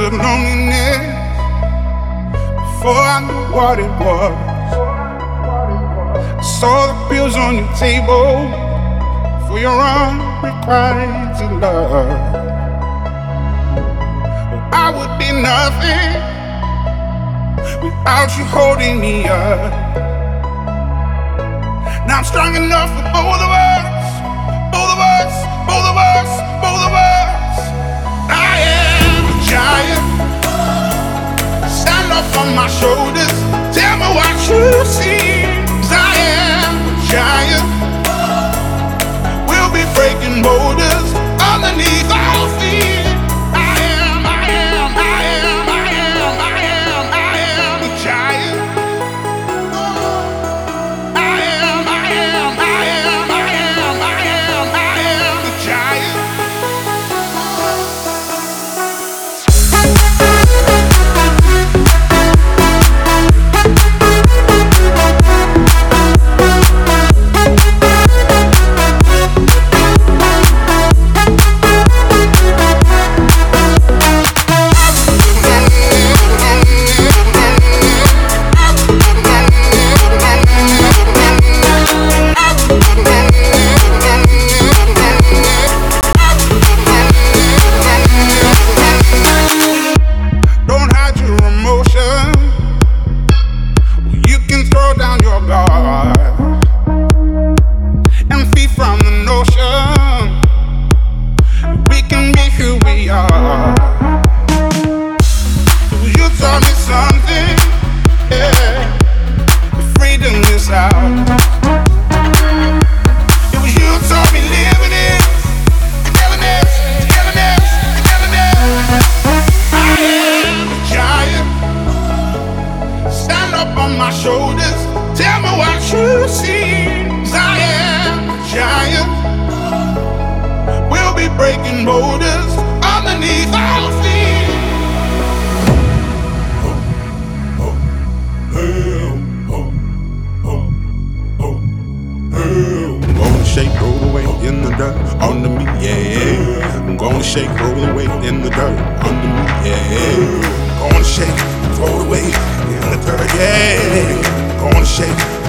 of loneliness before I knew what it was. I saw the pills on your table for your unrequited love. Well, I would be nothing without you holding me up. Now I'm strong enough for both of us, both of us, both of us, both of us. I am a giant. Stand up on my shoulders. Tell me what you see. 'Cause I am a giant. We'll be breaking boulders underneath our feet. I am, I am, I am, I am, I am, I am a giant. I am, I am, I am, I am, I am, I am a giant. Don't hide your emotion. You can throw down your guard and feed from the notion we can be who we are. You taught me something, yeah. Freedom is out. It was you taught me living it, togetherness, togetherness, togetherness. I am a giant. Stand up on my shoulders. Tell me what you see. 'Cause I am a giant. We'll be breaking boulders underneath our feet. I'm gonna shake, roll away in the dirt under me, yeah. I'm gonna shake, roll away in the dirt under me, yeah. Gonna shake, roll away in the dirt, yeah. Gonna shake,